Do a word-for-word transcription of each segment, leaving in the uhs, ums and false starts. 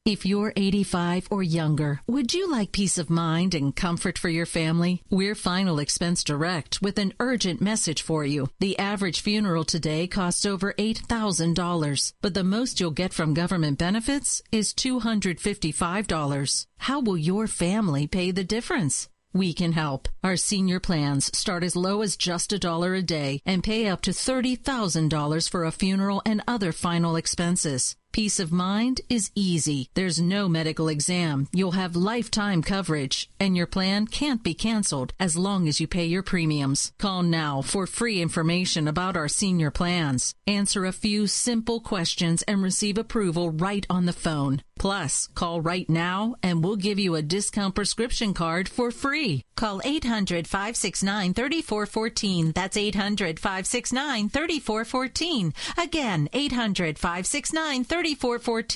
If you're eighty-five or younger, would you like peace of mind and comfort for your family? We're Final Expense Direct with an urgent message for you. The average funeral today costs over eight thousand dollars, but the most you'll get from government benefits is two hundred fifty-five dollars. How will your family pay the difference? We can help. Our senior plans start as low as just a dollar a day and pay up to thirty thousand dollars for a funeral and other final expenses. Peace of mind is easy. There's no medical exam. You'll have lifetime coverage, and your plan can't be canceled as long as you pay your premiums. Call now for free information about our senior plans. Answer a few simple questions and receive approval right on the phone. Plus, call right now and we'll give you a discount prescription card for free. Call eight hundred, five six nine, three four one four. That's eight hundred, five six nine, three four one four. Again, eight hundred, five six nine, three four one four.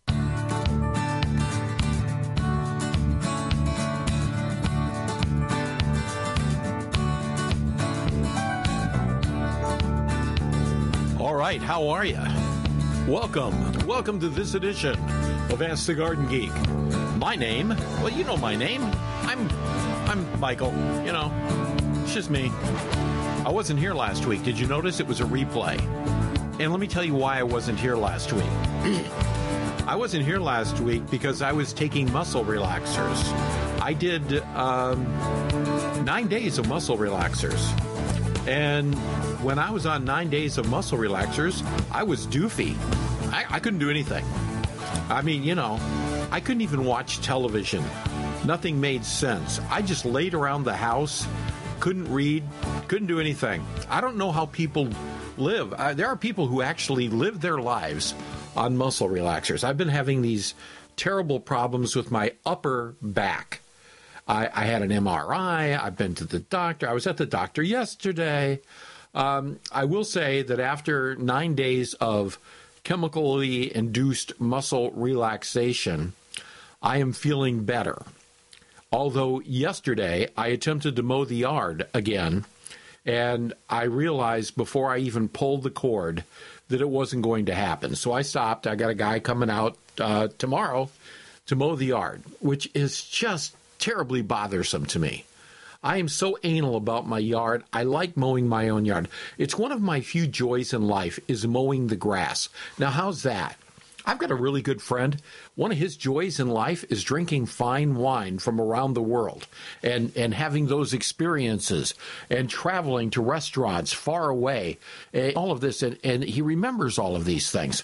All right, how are you? Welcome. Welcome to this edition of Ask the Garden Geek. My name, well, you know my name. I'm I'm Michael, you know. It's just me. I wasn't here last week. Did you notice it was a replay? And let me tell you why I wasn't here last week. I wasn't here last week because I was taking muscle relaxers. I did um, nine days of muscle relaxers. And when I was on nine days of muscle relaxers, I was doofy. I, I couldn't do anything. I mean, you know, I couldn't even watch television. Nothing made sense. I just laid around the house, couldn't read, couldn't do anything. I don't know how people live. Uh, there are people who actually live their lives on muscle relaxers. I've been having these terrible problems with my upper back. I, I had an M R I. I've been to the doctor. I was at the doctor yesterday. Um, I will say that after nine days of chemically induced muscle relaxation, I am feeling better. Although yesterday I attempted to mow the yard again, and I realized before I even pulled the cord that it wasn't going to happen. So I stopped. I got a guy coming out uh, tomorrow to mow the yard, which is just terribly bothersome to me. I am so anal about my yard. I like mowing my own yard. It's one of my few joys in life is mowing the grass. Now, how's that? I've got a really good friend. One of his joys in life is drinking fine wine from around the world and, and having those experiences and traveling to restaurants far away, and all of this. And, and he remembers all of these things.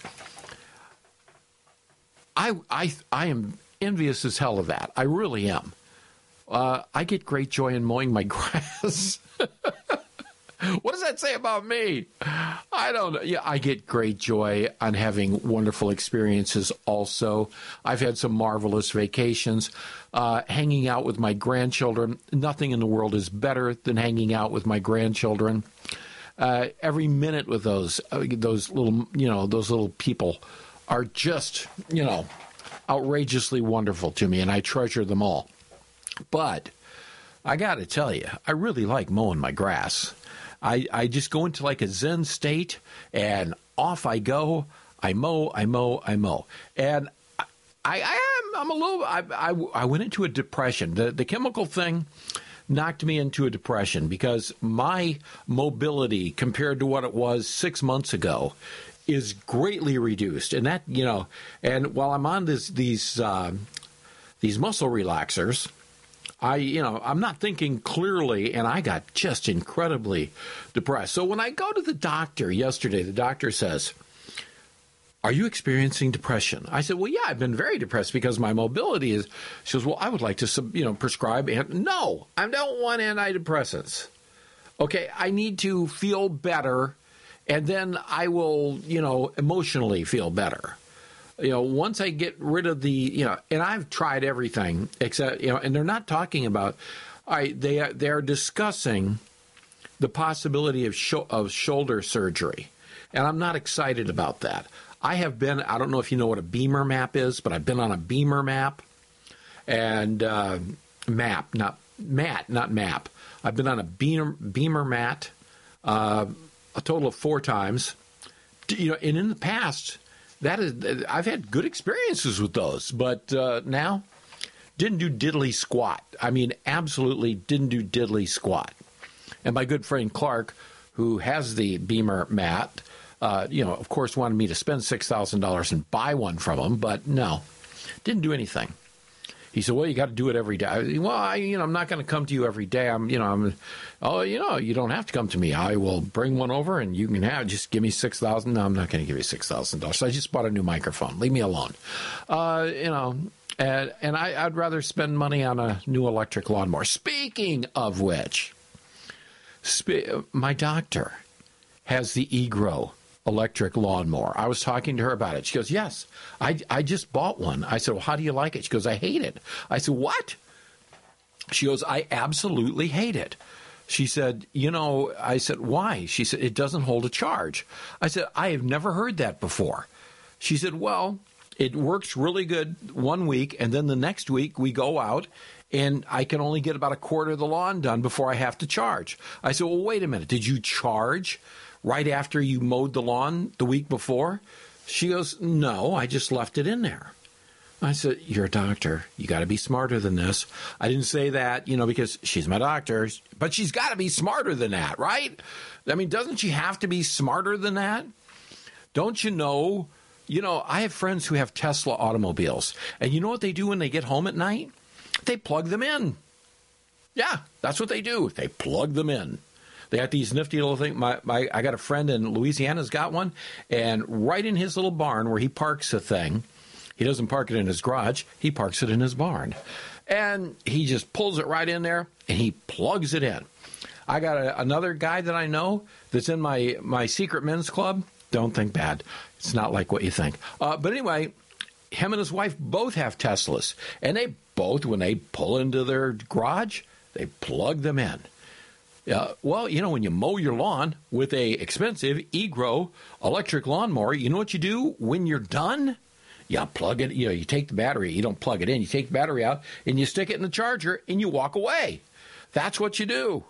I, I, I am envious as hell of that. I really am. Uh, I get great joy in mowing my grass. What does that say about me? I don't know. Yeah, I get great joy on having wonderful experiences also. I've had some marvelous vacations. Uh, hanging out with my grandchildren. Nothing in the world is better than hanging out with my grandchildren. Uh, every minute with those, uh, those little, you know, those little people are just, you know, outrageously wonderful to me, and I treasure them all. But I got to tell you, I really like mowing my grass. I, I just go into like a Zen state, and off I go. I mow, I mow, I mow. And I, I am, I'm a little, I, I, I went into a depression. The, the chemical thing knocked me into a depression because my mobility compared to what it was six months ago is greatly reduced. And that, you know, and while I'm on this, these, uh, these muscle relaxers, I, you know, I'm not thinking clearly, and I got just incredibly depressed. So when I go to the doctor yesterday, the doctor says, "Are you experiencing depression?" I said, "Well, yeah, I've been very depressed because my mobility is." She goes, "Well, I would like to, you know, prescribe." And no, I don't want antidepressants. Okay, I need to feel better, and then I will, you know, emotionally feel better. You know, once I get rid of the, you know, and I've tried everything except, you know, and they're not talking about, all right, they are, they are discussing the possibility of sho- of shoulder surgery, and I'm not excited about that. I have been, I don't know if you know what a Beamer map is, but I've been on a Beamer map and uh, map, not mat, not map. I've been on a Beamer, Beamer mat uh, a total of four times. You know, and in the past, that is, I've had good experiences with those, but uh, now didn't do diddly squat. I mean, absolutely didn't do diddly squat. And my good friend Clark, who has the Beamer mat, uh, you know, of course, wanted me to spend six thousand dollars and buy one from him, but no, didn't do anything. He said, well, you got to do it every day. I, well, I, you know, I'm not going to come to you every day. I'm, you know, I'm, oh, you know, you don't have to come to me. I will bring one over and you can have, just give me six thousand dollars. No, I'm not going to give you six thousand dollars. So I just bought a new microphone. Leave me alone. Uh, you know, and, and I, I'd rather spend money on a new electric lawnmower. Speaking of which, spe- my doctor has the eGrow electric lawnmower. I was talking to her about it. She goes, yes, I, I just bought one. I said, well, how do you like it? She goes, I hate it. I said, what? She goes, I absolutely hate it. She said, you know, I said, why? She said, it doesn't hold a charge. I said, I have never heard that before. She said, well, it works really good one week, and then the next week we go out, and I can only get about a quarter of the lawn done before I have to charge. I said, well, wait a minute. Did you charge right after you mowed the lawn the week before? She goes, no, I just left it in there. I said, you're a doctor. You got to be smarter than this. I didn't say that, you know, because she's my doctor, but she's got to be smarter than that, right? I mean, doesn't she have to be smarter than that? Don't you know, you know, I have friends who have Tesla automobiles, and you know what they do when they get home at night? They plug them in. Yeah, that's what they do. They plug them in. They got these nifty little things. My, my, I got a friend in Louisiana's got one, and right in his little barn where he parks a thing, he doesn't park it in his garage, he parks it in his barn. And he just pulls it right in there, and he plugs it in. I got a, another guy that I know that's in my, my secret men's club. Don't think bad. It's not like what you think. Uh, but anyway, him and his wife both have Teslas, and they both, when they pull into their garage, they plug them in. Uh, well, you know, when you mow your lawn with a expensive eGrow electric lawnmower, you know what you do when you're done? You plug it, you know, you take the battery, you don't plug it in, you take the battery out, and you stick it in the charger, and you walk away. That's what you do.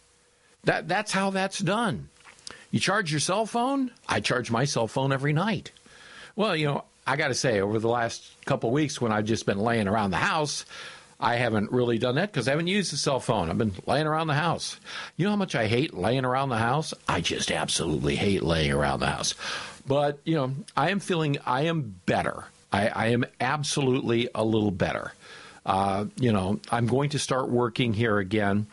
That That's how that's done. You charge your cell phone? I charge my cell phone every night. Well, you know, I got to say, over the last couple of weeks when I've just been laying around the house, I haven't really done that because I haven't used the cell phone. I've been laying around the house. You know how much I hate laying around the house? I just absolutely hate laying around the house. But, you know, I am feeling I am better. I, I am absolutely a little better. Uh, you know, I'm going to start working here again,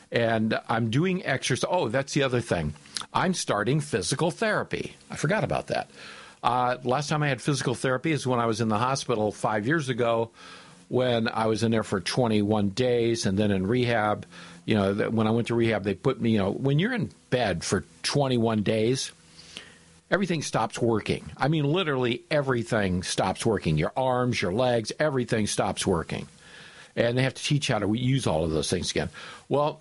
and I'm doing exercise. Oh, that's the other thing. I'm starting physical therapy. I forgot about that. Uh, last time I had physical therapy is when I was in the hospital five years ago, when I was in there for twenty-one days, and then in rehab. You know, when I went to rehab, they put me, you know, when you're in bed for twenty-one days, everything stops working. I mean, literally everything stops working. Your arms, your legs, everything stops working. And they have to teach how to use all of those things again. Well,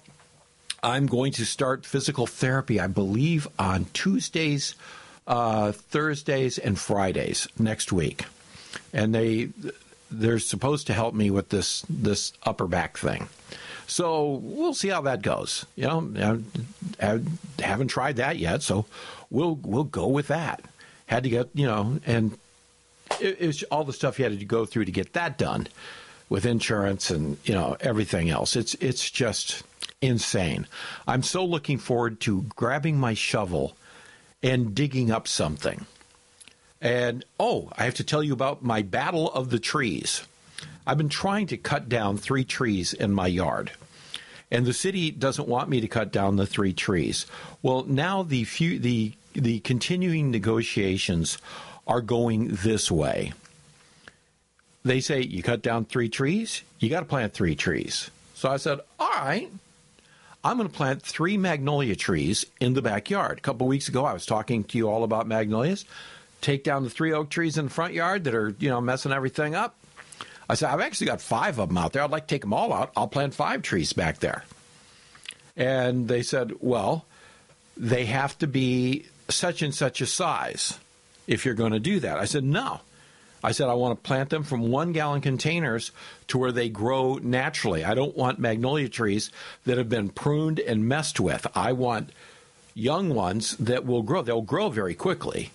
I'm going to start physical therapy, I believe, on Tuesdays, uh, Thursdays, and Fridays next week. And they... they're supposed to help me with this this upper back thing. So we'll see how that goes. You know, I haven't tried that yet, so we'll we'll go with that. Had to get, you know, and it, it was all the stuff you had to go through to get that done with insurance and, you know, everything else. It's it's just insane. I'm so looking forward to grabbing my shovel and digging up something. And, oh, I have to tell you about my battle of the trees. I've been trying to cut down three trees in my yard, and the city doesn't want me to cut down the three trees. Well, now the few, the the continuing negotiations are going this way. They say, you cut down three trees, you got to plant three trees. So I said, all right, I'm going to plant three magnolia trees in the backyard. A couple of weeks ago, I was talking to you all about magnolias. Take down the three oak trees in the front yard that are, you know, messing everything up. I said, I've actually got five of them out there. I'd like to take them all out. I'll plant five trees back there. And they said, well, they have to be such and such a size if you're going to do that. I said, no. I said, I want to plant them from one-gallon containers to where they grow naturally. I don't want magnolia trees that have been pruned and messed with. I want young ones that will grow. They'll grow very quickly.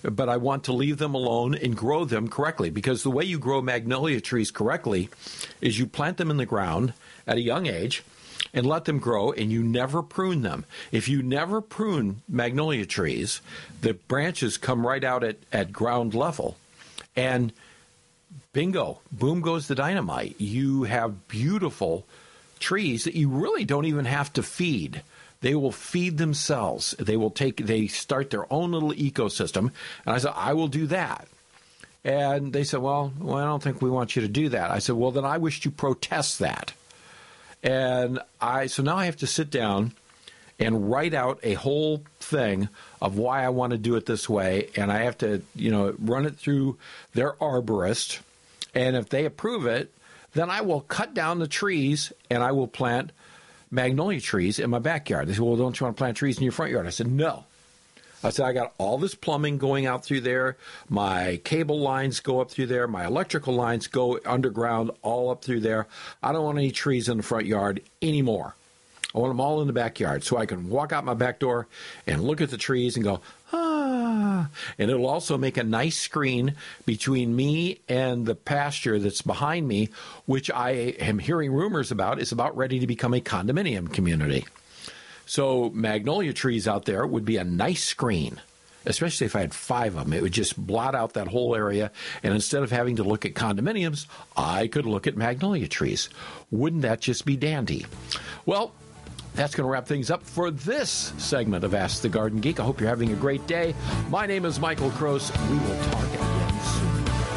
but I want to leave them alone and grow them correctly, because the way you grow magnolia trees correctly is you plant them in the ground at a young age and let them grow, and you never prune them. If you never prune magnolia trees, the branches come right out at, at ground level, and bingo, boom goes the dynamite. You have beautiful trees that you really don't even have to feed. They will feed themselves. They will take, they start their own little ecosystem. And I said, I will do that. And they said, well, well, I don't think we want you to do that. I said, well, then I wish to protest that. And I, so now I have to sit down and write out a whole thing of why I want to do it this way. And I have to, you know, run it through their arborist. And if they approve it, then I will cut down the trees and I will plant magnolia trees in my backyard. They said, well, don't you want to plant trees in your front yard? I said, no. I said, I got all this plumbing going out through there. My cable lines go up through there. My electrical lines go underground all up through there. I don't want any trees in the front yard anymore. I want them all in the backyard so I can walk out my back door and look at the trees and go, ah. And it'll also make a nice screen between me and the pasture that's behind me, which I am hearing rumors about is about ready to become a condominium community. So magnolia trees out there would be a nice screen, especially if I had five of them. It would just blot out that whole area. And instead of having to look at condominiums, I could look at magnolia trees. Wouldn't that just be dandy? Well, that's going to wrap things up for this segment of Ask the Garden Geek. I hope you're having a great day. My name is Michael Kroos. We will talk again soon.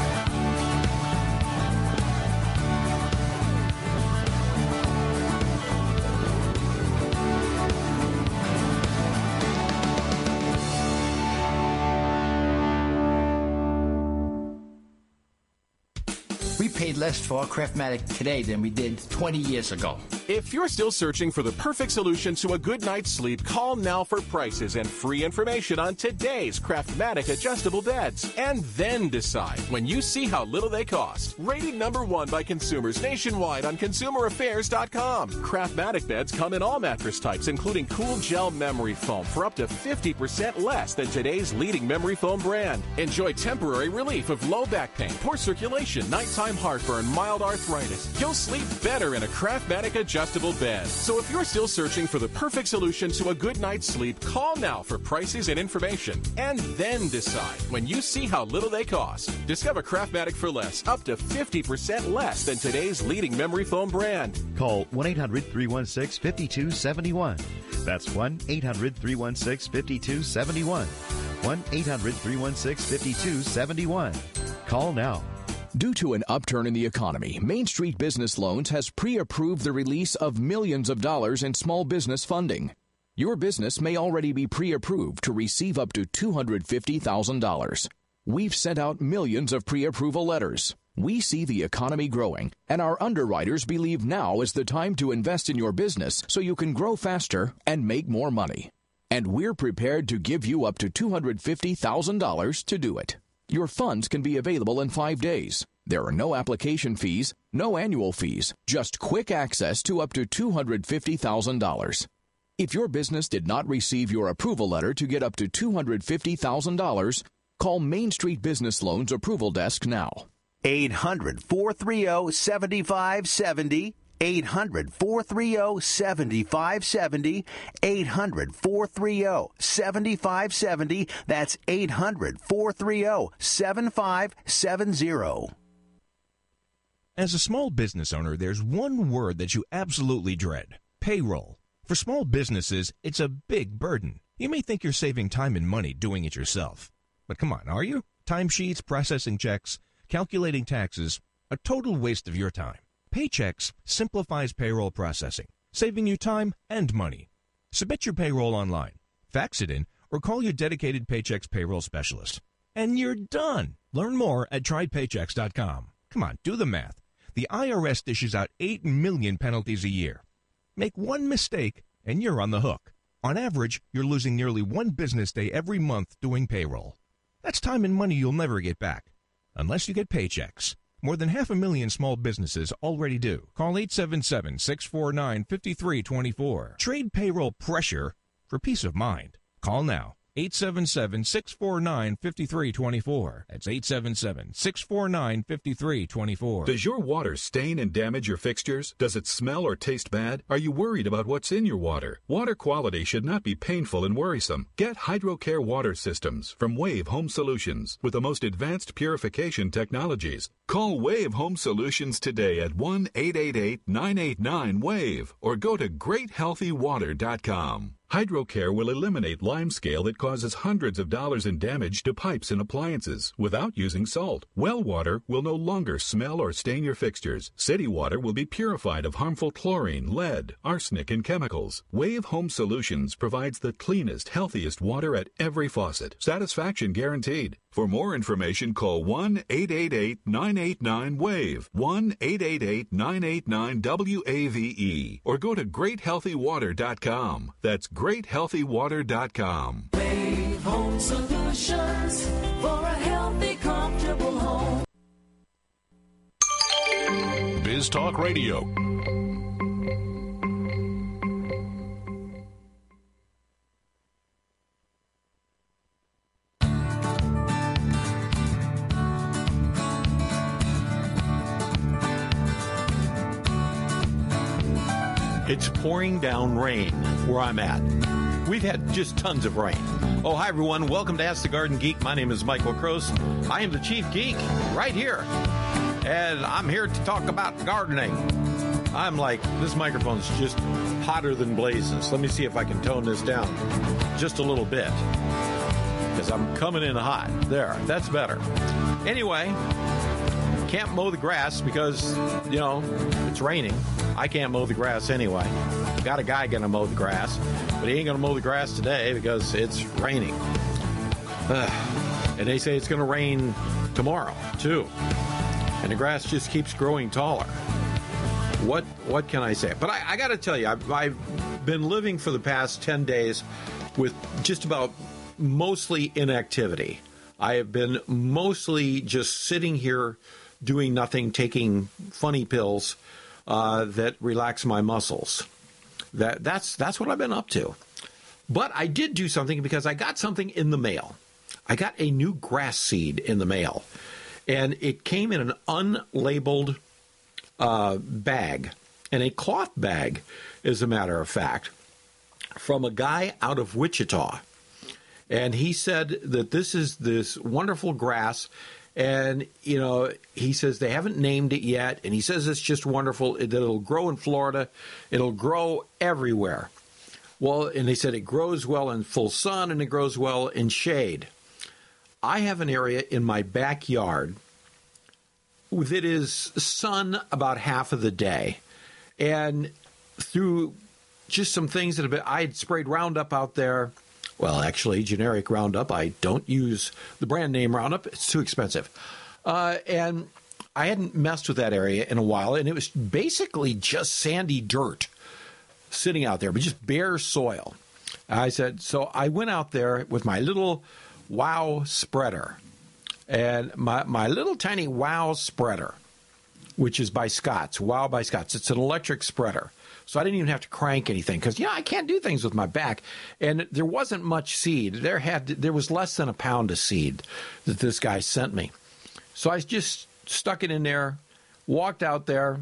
We paid less for our Craftmatic today than we did twenty years ago. If you're still searching for the perfect solution to a good night's sleep, call now for prices and free information on today's Craftmatic adjustable beds. And then decide when you see how little they cost. Rated number one by consumers nationwide on consumer affairs dot com. Craftmatic beds come in all mattress types, including cool gel memory foam for up to fifty percent less than today's leading memory foam brand. Enjoy temporary relief of low back pain, poor circulation, nighttime heartburn, mild arthritis. You'll sleep better in a Craftmatic adjustable bed. So if you're still searching for the perfect solution to a good night's sleep, call now for prices and information. And then decide when you see how little they cost. Discover Craftmatic for less, up to fifty percent less than today's leading memory foam brand. Call one eight hundred three one six five two seven one. That's one eight hundred three one six five two seven one. one eight hundred three one six five two seven one. Call now. Due to an upturn in the economy, Main Street Business Loans has pre-approved the release of millions of dollars in small business funding. Your business may already be pre-approved to receive up to two hundred fifty thousand dollars. We've sent out millions of pre-approval letters. We see the economy growing, and our underwriters believe now is the time to invest in your business so you can grow faster and make more money. And we're prepared to give you up to two hundred fifty thousand dollars to do it. Your funds can be available in five days. There are no application fees, no annual fees, just quick access to up to two hundred fifty thousand dollars. If your business did not receive your approval letter to get up to two hundred fifty thousand dollars, call Main Street Business Loans Approval Desk now. eight hundred four three zero seven five seven zero. eight hundred four three zero seven five seven zero. eight hundred four three zero seven five seven zero. That's eight hundred four three zero seven five seven zero. As a small business owner, there's one word that you absolutely dread: payroll. For small businesses, it's a big burden. You may think you're saving time and money doing it yourself. But come on, are you? Timesheets, processing checks, calculating taxes, a total waste of your time. Paychex simplifies payroll processing, saving you time and money. Submit your payroll online, fax it in, or call your dedicated Paychex payroll specialist. And you're done. Learn more at try paychex dot com. Come on, do the math. The I R S dishes out eight million penalties a year. Make one mistake, and you're on the hook. On average, you're losing nearly one business day every month doing payroll. That's time and money you'll never get back, unless you get Paychex. More than half a million small businesses already do. Call eight seven seven, six four nine, five three two four. Trade payroll pressure for peace of mind. Call now. eight seven seven, six four nine, five three two four. That's eight seven seven, six four nine, five three two four. Does your water stain and damage your fixtures? Does it smell or taste bad? Are you worried about what's in your water? Water quality should not be painful and worrisome. Get HydroCare water systems from Wave Home Solutions with the most advanced purification technologies. Call Wave Home Solutions today at one eight eight eight, nine eight nine, WAVE or go to great healthy water dot com. HydroCare will eliminate limescale that causes hundreds of dollars in damage to pipes and appliances without using salt. Well water will no longer smell or stain your fixtures. City water will be purified of harmful chlorine, lead, arsenic, and chemicals. Wave Home Solutions provides the cleanest, healthiest water at every faucet. Satisfaction guaranteed. For more information, call one eight eight eight, nine eight nine, WAVE, one eight eight eight, nine eight nine, W A V E, or go to great healthy water dot com. That's great healthy water dot com. Wave Home Solutions for a healthy, comfortable home. Biz Talk Radio. It's pouring down rain where I'm at. We've had just tons of rain. Oh, hi, everyone. Welcome to Ask the Garden Geek. My name is Michael Cross. I am the chief geek right here. And I'm here to talk about gardening. I'm like, this microphone's just hotter than blazes. Let me see if I can tone this down just a little bit. Because I'm coming in hot. There, that's better. Anyway, can't mow the grass because, you know, it's raining. I can't mow the grass anyway. Got a guy going to mow the grass, but he ain't going to mow the grass today because it's raining. Uh, and they say it's going to rain tomorrow, too. And the grass just keeps growing taller. What what can I say? But I, I got to tell you, I've, I've been living for the past ten days with just about mostly inactivity. I have been mostly just sitting here doing nothing, taking funny pills uh, that relax my muscles. That that's that's what I've been up to. But I did do something because I got something in the mail. I got a new grass seed in the mail, and it came in an unlabeled uh, bag, and a cloth bag, as a matter of fact, from a guy out of Wichita. And he said that this is this wonderful grass. And, you know, he says they haven't named it yet. And he says it's just wonderful, that it'll grow in Florida. It'll grow everywhere. Well, and they said it grows well in full sun and it grows well in shade. I have an area in my backyard that is sun about half of the day. And through just some things that have been, I had sprayed Roundup out there. Well, actually, generic Roundup. I don't use the brand name Roundup. It's too expensive. Uh, and I hadn't messed with that area in a while, and it was basically just sandy dirt sitting out there, but just bare soil. I said, so I went out there with my little Wow spreader. And my, my little tiny Wow spreader, which is by Scotts, Wow by Scotts. It's an electric spreader. So I didn't even have to crank anything because, yeah, I can't do things with my back. And there wasn't much seed. There had there was less than a pound of seed that this guy sent me. So I just stuck it in there, walked out there,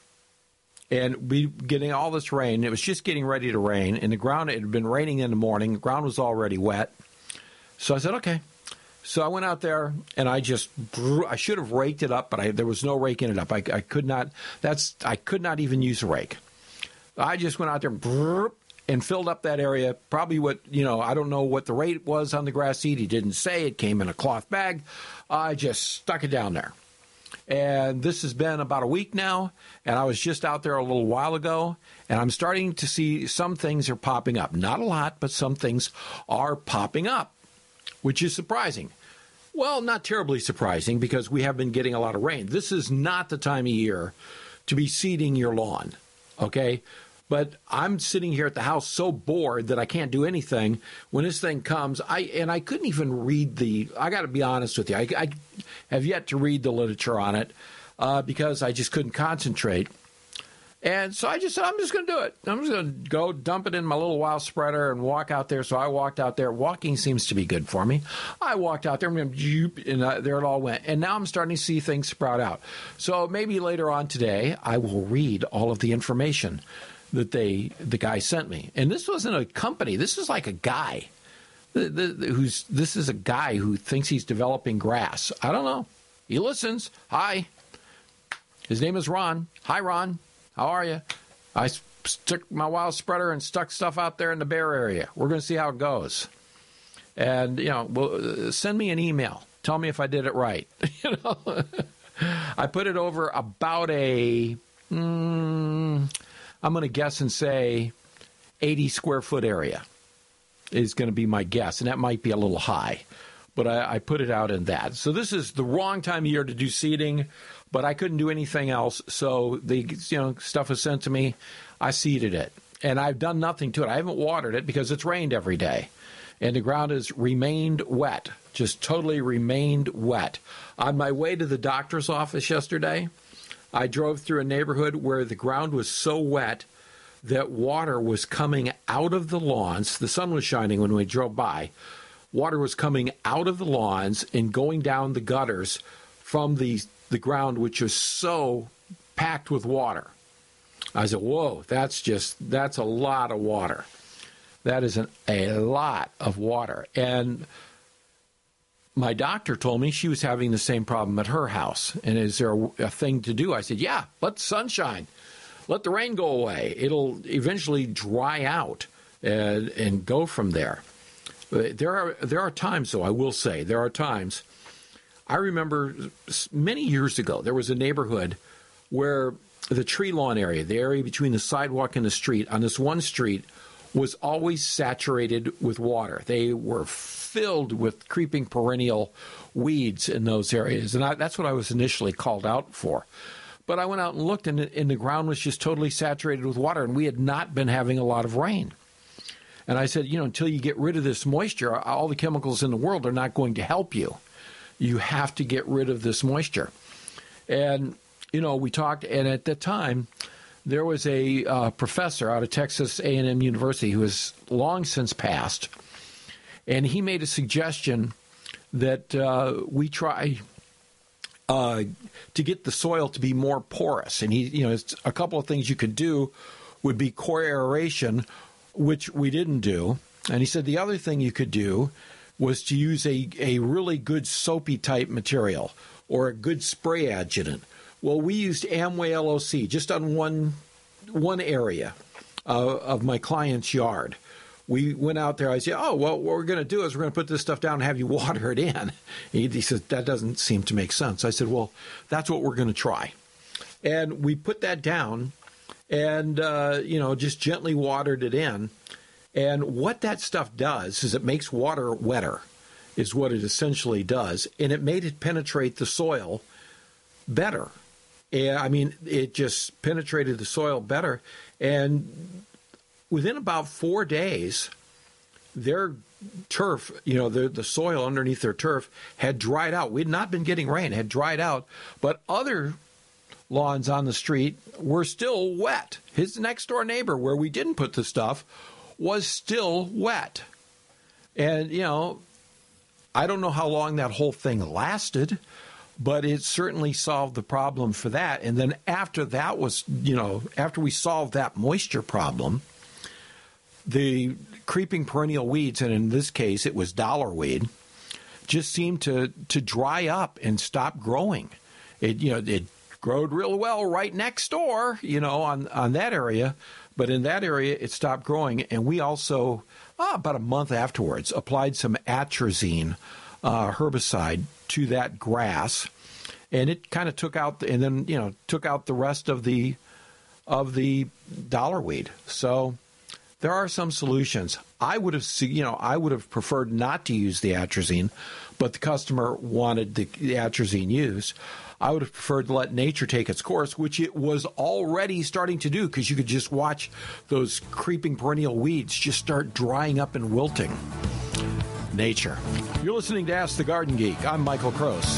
and we getting all this rain. It was just getting ready to rain. And the ground, it had been raining in the morning. The ground was already wet. So I said, okay. So I went out there, and I just, I should have raked it up, but I, there was no raking it up. I, I could not, that's, I could not even use a rake. I just went out there and filled up that area. Probably what, you know, I don't know what the rate was on the grass seed. He didn't say. It came in a cloth bag. I just stuck it down there. And this has been about a week now, and I was just out there a little while ago, and I'm starting to see some things are popping up. Not a lot, but some things are popping up, which is surprising. Well, not terribly surprising because we have been getting a lot of rain. This is not the time of year to be seeding your lawn. Okay, but I'm sitting here at the house so bored that I can't do anything. When this thing comes, I and I couldn't even read the, I got to be honest with you, I, I have yet to read the literature on it uh, because I just couldn't concentrate. And so I just said, I'm just going to do it. I'm just going to go dump it in my little wild spreader and walk out there. So I walked out there. Walking seems to be good for me. I walked out there and uh, there it all went. And now I'm starting to see things sprout out. So maybe later on today, I will read all of the information that they the guy sent me. And this wasn't a company. This is like a guy. The, the, the, who's This is a guy who thinks he's developing grass. I don't know. He listens. Hi. His name is Ron. Hi, Ron. How are you? I stuck my wild spreader and stuck stuff out there in the Bear area. We're going to see how it goes. And, you know, well, send me an email. Tell me if I did it right. You know, I put it over about a, mm, I'm going to guess and say eighty square foot area is going to be my guess. And that might be a little high. But I, I put it out in that. So this is the wrong time of year to do seeding. But I couldn't do anything else, so the you know stuff was sent to me. I seeded it, and I've done nothing to it. I haven't watered it because it's rained every day, and the ground has remained wet, just totally remained wet. On my way to the doctor's office yesterday, I drove through a neighborhood where the ground was so wet that water was coming out of the lawns. The sun was shining when we drove by. Water was coming out of the lawns and going down the gutters from the the ground, which is so packed with water. I said, whoa, that's just, that's a lot of water. That is an, a lot of water. And my doctor told me she was having the same problem at her house. And is there a, a thing to do? I said, yeah, let the sun shine. Let the rain go away. It'll eventually dry out and, and go from there. There are, there are times, though, I will say, there are times. I remember many years ago, there was a neighborhood where the tree lawn area, the area between the sidewalk and the street, on this one street, was always saturated with water. They were filled with creeping perennial weeds in those areas. And I, that's what I was initially called out for. But I went out and looked, and, and the ground was just totally saturated with water, and we had not been having a lot of rain. And I said, you know, until you get rid of this moisture, all the chemicals in the world are not going to help you. You have to get rid of this moisture. And, you know, we talked, and at that time, there was a uh, professor out of Texas A and M University who has long since passed, and he made a suggestion that uh, we try uh, to get the soil to be more porous. And he, you know, it's a couple of things you could do would be core aeration, which we didn't do. And he said the other thing you could do was to use a, a really good soapy type material or a good spray adjutant. Well, we used Amway L O C just on one one area uh, of my client's yard. We went out there. I said, oh, well, what we're going to do is we're going to put this stuff down and have you water it in. He, he said, that doesn't seem to make sense. I said, well, that's what we're going to try. And we put that down and, uh, you know, just gently watered it in. And what that stuff does is it makes water wetter, is what it essentially does. And it made it penetrate the soil better. And, I mean, it just penetrated the soil better. And within about four days, their turf, you know, the, the soil underneath their turf had dried out. We had not been getting rain, it had dried out. But other lawns on the street were still wet. His next door neighbor, where we didn't put the stuff, was still wet. And, you know, I don't know how long that whole thing lasted, but it certainly solved the problem for that. And then after that was, you know, after we solved that moisture problem, the creeping perennial weeds, and in this case it was dollarweed, just seemed to, to dry up and stop growing. It, you know, it growed real well right next door, you know, on, on that area. But in that area, it stopped growing, and we also, oh, about a month afterwards, applied some atrazine uh, herbicide to that grass, and it kind of took out, and then you know took out the rest of the of the dollarweed. So there are some solutions. I would have, you know, I would have preferred not to use the atrazine, but the customer wanted the, the atrazine used. I would have preferred to let nature take its course, which it was already starting to do, because you could just watch those creeping perennial weeds just start drying up and wilting. Nature. You're listening to Ask the Garden Geek. I'm Michael Kroos.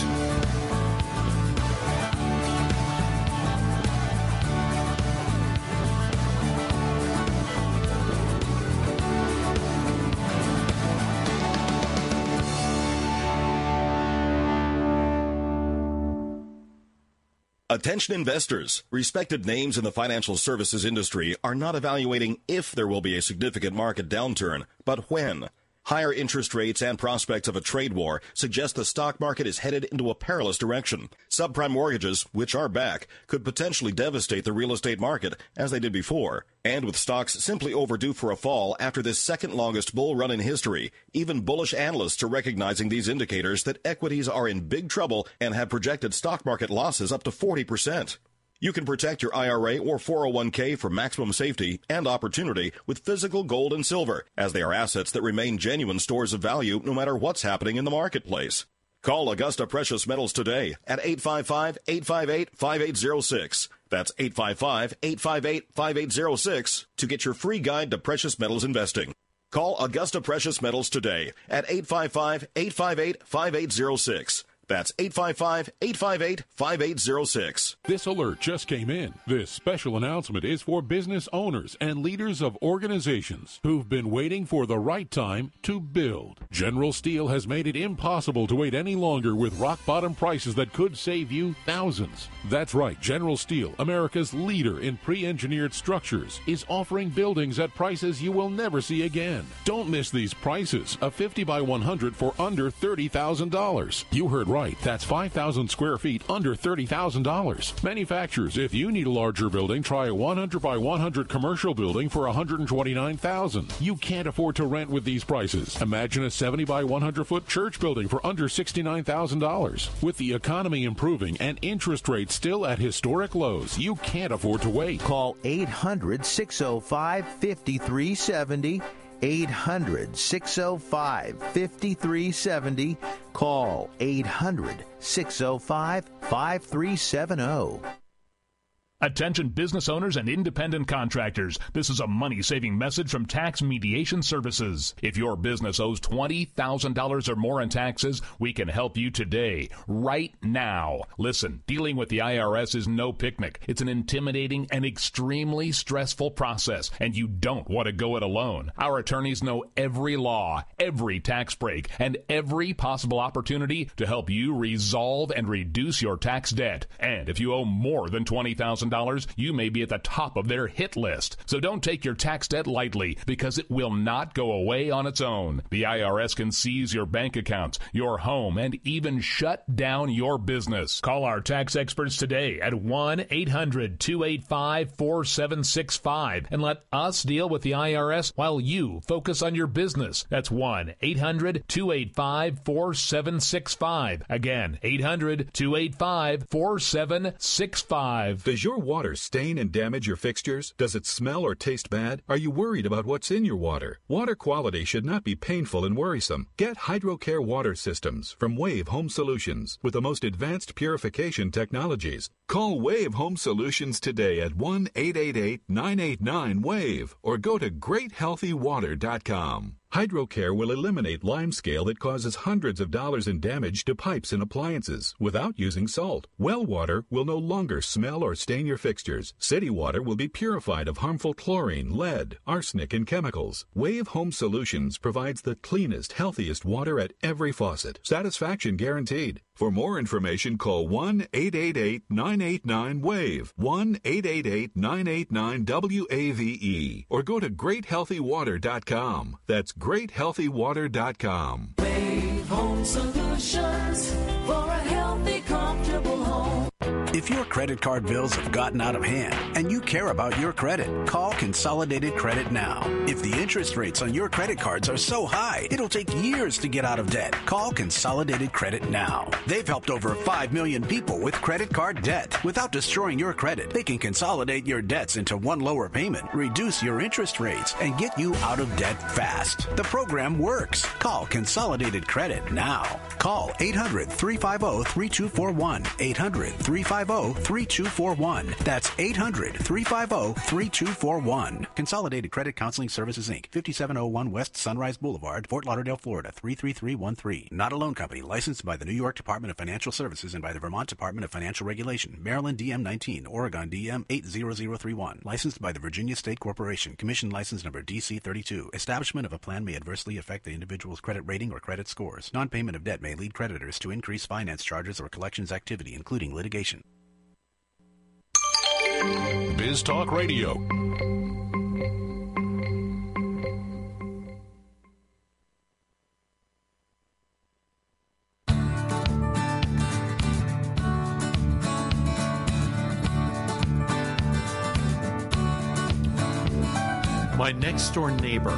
Attention investors. Respected names in the financial services industry are not evaluating if there will be a significant market downturn, but when. Higher interest rates and prospects of a trade war suggest the stock market is headed into a perilous direction. Subprime mortgages, which are back, could potentially devastate the real estate market as they did before. And with stocks simply overdue for a fall after this second longest bull run in history, even bullish analysts are recognizing these indicators that equities are in big trouble and have projected stock market losses up to forty percent. You can protect your I R A or four oh one k for maximum safety and opportunity with physical gold and silver, as they are assets that remain genuine stores of value no matter what's happening in the marketplace. Call Augusta Precious Metals today at eight five five, eight five eight, five eight zero six. That's eight five five, eight five eight, five eight zero six to get your free guide to precious metals investing. Call Augusta Precious Metals today at eight five five, eight five eight, five eight zero six. That's eight five five, eight five eight, five eight zero six. This alert just came in. This special announcement is for business owners and leaders of organizations who've been waiting for the right time to build. General Steel has made it impossible to wait any longer with rock-bottom prices that could save you thousands. That's right, General Steel, America's leader in pre-engineered structures, is offering buildings at prices you will never see again. Don't miss these prices. A fifty by one hundred for under thirty thousand dollars. You heard right. That's five thousand square feet under thirty thousand dollars. Manufacturers, if you need a larger building, try a one hundred by one hundred commercial building for one hundred twenty-nine thousand dollars. You can't afford to rent with these prices. Imagine a seventy by one hundred foot church building for under sixty-nine thousand dollars. With the economy improving and interest rates still at historic lows, you can't afford to wait. Call eight hundred, six oh five, five three seven oh. eight hundred, six oh five, five three seven oh. Call eight hundred, six oh five, five three seven oh. Attention business owners and independent contractors. This is a money-saving message from Tax Mediation Services. If your business owes twenty thousand dollars or more in taxes, we can help you today, right now. Listen, dealing with the I R S is no picnic. It's an intimidating and extremely stressful process, and you don't want to go it alone. Our attorneys know every law, every tax break, and every possible opportunity to help you resolve and reduce your tax debt. And if you owe more than twenty thousand dollars, you may be at the top of their hit list. So don't take your tax debt lightly, because it will not go away on its own. The I R S can seize your bank accounts, your home, and even shut down your business. Call our tax experts today at one eight hundred, two eight five, four seven six five and let us deal with the I R S while you focus on your business. That's one eight hundred, two eight five, four seven six five. Again, eight hundred, two eight five, four seven six five. Does your water stain and damage your fixtures? Does it smell or taste bad? Are you worried about what's in your water? Water quality should not be painful and worrisome. Get HydroCare water systems from Wave Home Solutions with the most advanced purification technologies. Call Wave Home Solutions today at one eight eight eight, nine eight nine, WAVE or go to great healthy water dot com. HydroCare will eliminate limescale that causes hundreds of dollars in damage to pipes and appliances without using salt. Well water will no longer smell or stain your fixtures. City water will be purified of harmful chlorine, lead, arsenic, and chemicals. Wave Home Solutions provides the cleanest, healthiest water at every faucet. Satisfaction guaranteed. For more information, call one eight eight eight, nine eight nine, WAVE, one eight eight eight, nine eight nine, W A V E, or go to great healthy water dot com. That's great healthy water dot com. Wave Home Solutions for a healthy, comfortable home. If your credit card bills have gotten out of hand and you care about your credit, call Consolidated Credit now. If the interest rates on your credit cards are so high, it'll take years to get out of debt. Call Consolidated Credit now. They've helped over five million people with credit card debt. Without destroying your credit, they can consolidate your debts into one lower payment, reduce your interest rates, and get you out of debt fast. The program works. Call Consolidated Credit now. Call eight hundred, three five zero, three two four one. eight hundred, three five zero, three two four one. That's eight hundred, three five zero, three two four one. Consolidated Credit Counseling Services, Incorporated. fifty-seven oh one West Sunrise Boulevard, Fort Lauderdale, Florida, three three three one three. Not a loan company. Licensed by the New York Department of Financial Services and by the Vermont Department of Financial Regulation. Maryland D M nineteen, Oregon D M eight zero zero three one. Licensed by the Virginia State Corporation. Commission license number D C thirty-two. Establishment of a plan may adversely affect the individual's credit rating or credit scores. Non-payment of debt may lead creditors to increase finance charges or collections activity, including litigation. Biz Talk Radio. My next door neighbor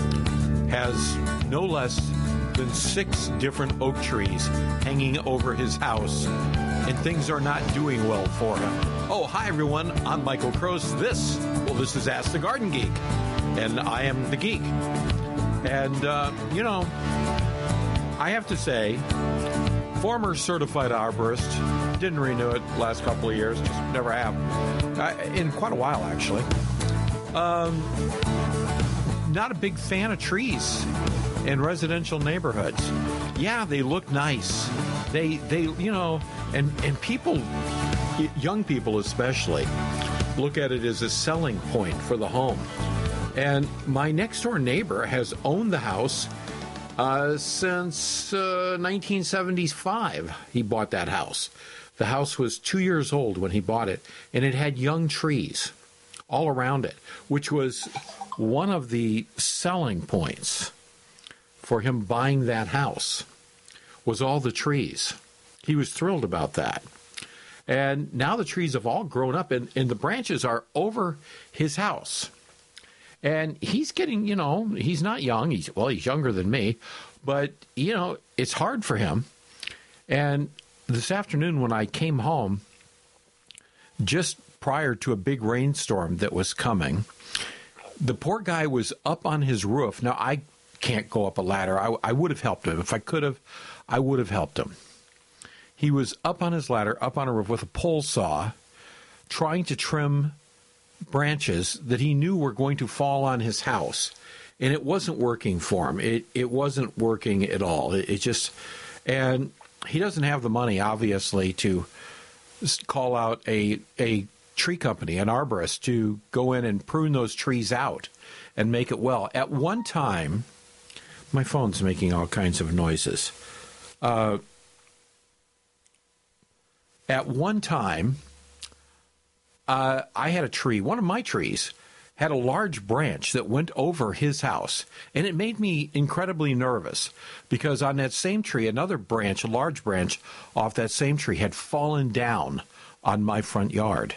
has no less than six different oak trees hanging over his house, and things are not doing well for him. Oh, hi, everyone. I'm Michael Cross. This, well, this is Ask the Garden Geek, and I am the geek. And, uh, you know, I have to say, former certified arborist, didn't renew it last couple of years, just never have, uh, in quite a while, actually. Um, not a big fan of trees in residential neighborhoods. Yeah, they look nice. They, they, you know, and, and people, young people especially, look at it as a selling point for the home. And my next door neighbor has owned the house uh, since uh, nineteen seventy-five. He bought that house. The house was two years old when he bought it, and it had young trees all around it, which was one of the selling points for him buying that house, was all the trees. He was thrilled about that. And now the trees have all grown up, and, and the branches are over his house. And he's getting, you know, he's not young. He's, well, he's younger than me, but, you know, it's hard for him. And this afternoon when I came home, just prior to a big rainstorm that was coming, the poor guy was up on his roof. Now, I can't go up a ladder. I, I would have helped him. If I could have, I would have helped him. He was up on his ladder, up on a roof with a pole saw, trying to trim branches that he knew were going to fall on his house. And it wasn't working for him. It it wasn't working at all. It, it just, and he doesn't have the money, obviously, to call out a a tree company, an arborist, to go in and prune those trees out and make it well. At one time, my phone's making all kinds of noises. Uh, at one time, uh, I had a tree, one of my trees, had a large branch that went over his house, and it made me incredibly nervous because on that same tree, another branch, a large branch off that same tree had fallen down on my front yard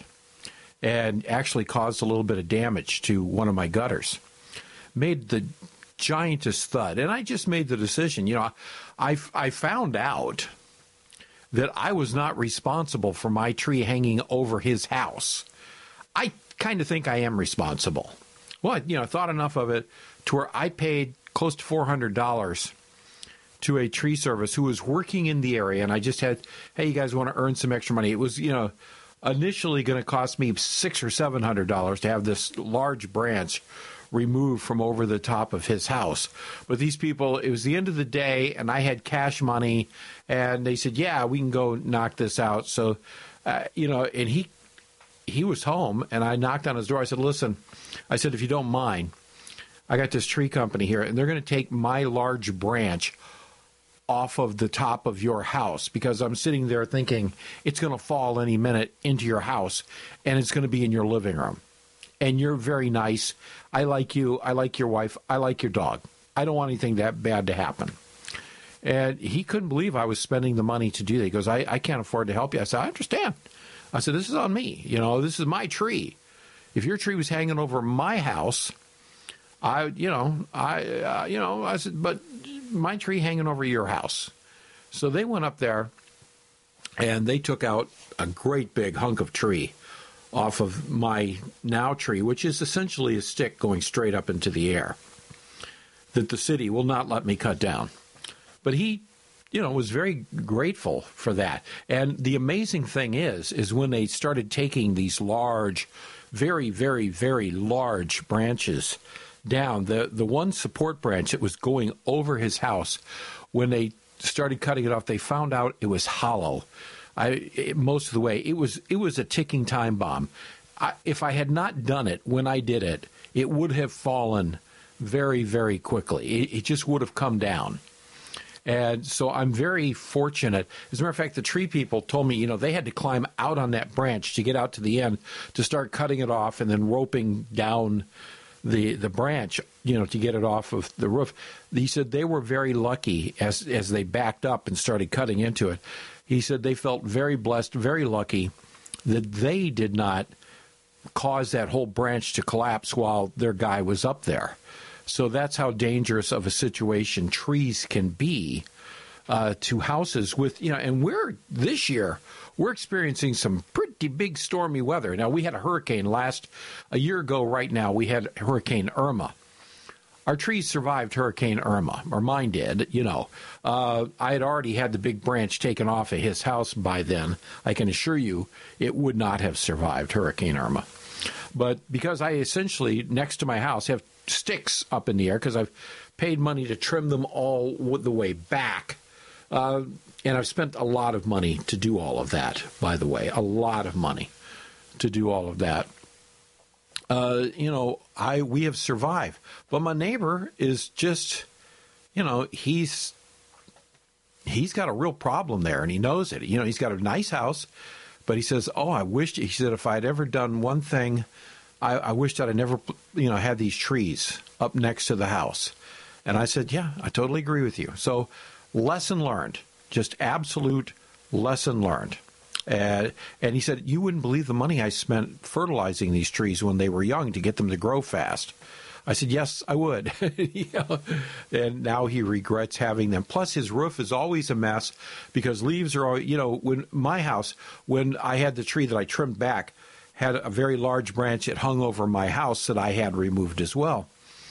and actually caused a little bit of damage to one of my gutters. Made the giantest thud. And I just made the decision, you know, I, I found out that I was not responsible for my tree hanging over his house. I kind of think I am responsible. Well, I, you know, thought enough of it to where I paid close to four hundred dollars to a tree service who was working in the area, and I just had, hey, you guys want to earn some extra money? It was, you know, initially going to cost me six or seven hundred dollars to have this large branch removed from over the top of his house. But these people, it was the end of the day, and I had cash money, and they said, yeah, we can go knock this out. So, uh, you know, and he he was home, and I knocked on his door. I said, listen, I said, if you don't mind, I got this tree company here, and they're going to take my large branch off of the top of your house because I'm sitting there thinking it's going to fall any minute into your house, and it's going to be in your living room. And you're very nice. I like you. I like your wife. I like your dog. I don't want anything that bad to happen. And he couldn't believe I was spending the money to do that. He goes, I, I can't afford to help you. I said, I understand. I said, this is on me. You know, this is my tree. If your tree was hanging over my house, I, you know, I, uh, you know, I said, but my tree hanging over your house. So they went up there and they took out a great big hunk of tree off of my now tree, which is essentially a stick going straight up into the air that the city will not let me cut down. But he, you know, was very grateful for that. And the amazing thing is, is when they started taking these large, very, very, very large branches down, the, the one support branch that was going over his house, when they started cutting it off, they found out it was hollow. I, it, most of the way, it was it was a ticking time bomb. I, if I had not done it when I did it, it would have fallen very, very quickly. It, it just would have come down. And so I'm very fortunate. As a matter of fact, the tree people told me, you know, they had to climb out on that branch to get out to the end to start cutting it off and then roping down the the branch, you know, to get it off of the roof. He said they were very lucky as as they backed up and started cutting into it. He said they felt very blessed, very lucky that they did not cause that whole branch to collapse while their guy was up there. So that's how dangerous of a situation trees can be uh, to houses with, you know, and we're, this year, we're experiencing some pretty big stormy weather. Now, we had a hurricane last, a year ago right now, we had Hurricane Irma. Our trees survived Hurricane Irma, or mine did, you know. Uh, I had already had the big branch taken off of his house by then. I can assure you it would not have survived Hurricane Irma. But because I essentially, next to my house, have sticks up in the air because I've paid money to trim them all the way back. Uh, and I've spent a lot of money to do all of that, by the way, a lot of money to do all of that. Uh, you know, I we have survived. But my neighbor is just, you know, he's he's got a real problem there, and he knows it. You know, he's got a nice house, but he says, oh, I wish, he said, if I'd ever done one thing, I, I wish that I never, you know, had these trees up next to the house. And I said, yeah, I totally agree with you. So lesson learned, just absolute lesson learned. Uh, and he said, you wouldn't believe the money I spent fertilizing these trees when they were young to get them to grow fast. I said, yes, I would. You know, and now he regrets having them. Plus, his roof is always a mess because leaves are, always, you know, when my house, when I had the tree that I trimmed back, had a very large branch that hung over my house that I had removed as well.